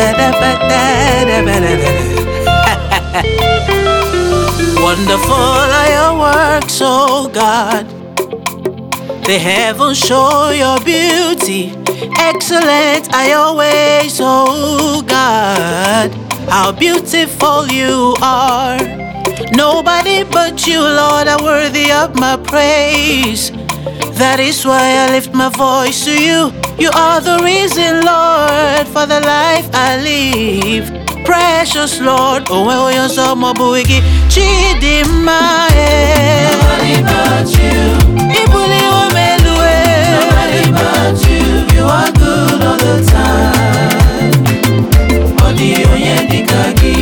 Wonderful are your works, oh God. The heavens show your beauty. Excellent are your ways, oh God. How beautiful you are. Nobody but you, Lord, are worthy of my praise. That is why I lift my voice to you. You are the reason, Lord, for the life I live. Precious Lord, oh you're so mabuigi, chidima. Nobody but you. Ibuli omelue. Nobody but you. You are good all the time. Odi onye dikagi.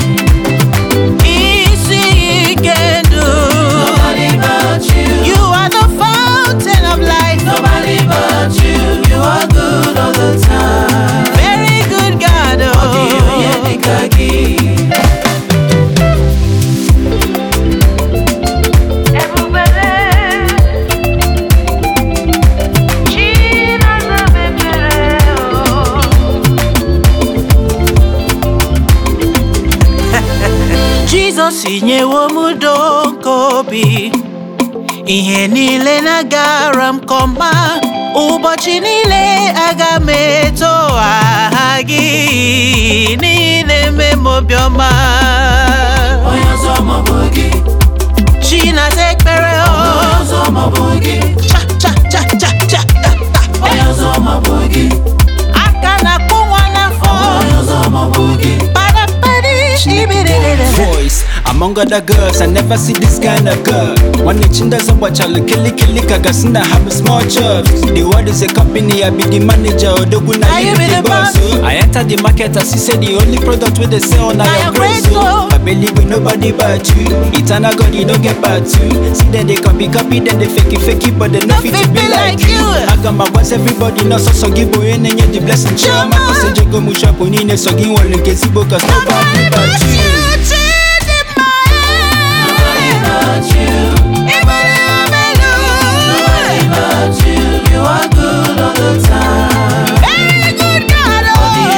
Easy can do. Nobody but you. You are the fountain of life. Nobody but you. You are good all the time. Very good God. Odi onye dikagi. Jesus inyewo mudo kobi. Ihe niile na-agara m kọma. Ụbọchị niile aga m eto aha gị. Niile meme obiọma. Onye ọzọ maọbụ gị. Chinaza ekpere o. Onye ọzọ maọbụ gị. Cha cha cha cha cha. Onye ọzọ maọbụ gị. Aka na-akpụ nwa n'afọ. Onye ọzọ maọbụ gị. Voice among other girls, I never see this kind of girl. One itching does a watch, I'll kill Kagasina have a small church. The world is a company, I be the manager, or the winner, you be the boss. I enter the market, as you say, the only product with the sell now your grace. I believe with nobody but you. Eternal God, you don't get back to. See that they copy, then they fake it, but they no fit to be like you. I got my voice, everybody knows so give away and the blessing. Chill, my passage, go mushap, unine, so give one look at Zibo, cause nobody but you. You are good all the time. Very good God.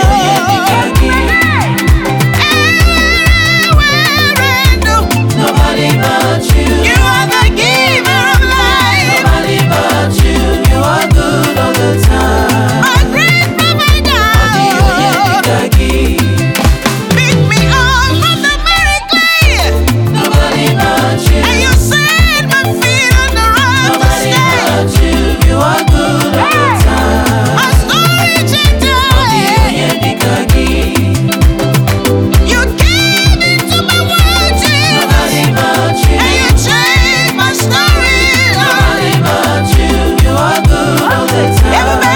Nobody but you. You are the giver of life. Nobody but you. You are good all the time. My great provider. Pick me up from the miry clay. Nobody but you. And you set my feet on the rock to Nobody stay. but you. You are good all the time. My story changer. You came into my world, Jesus. Nobody but you. And you changed my story. Nobody but you. You are good all the time.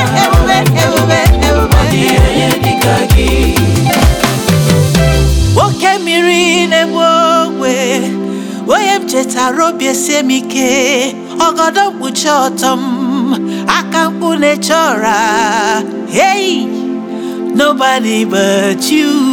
Woke miri ne wowe Woye mcheta robie semike Ogodo mbuche otom Akampu nechora Hey, nobody but you.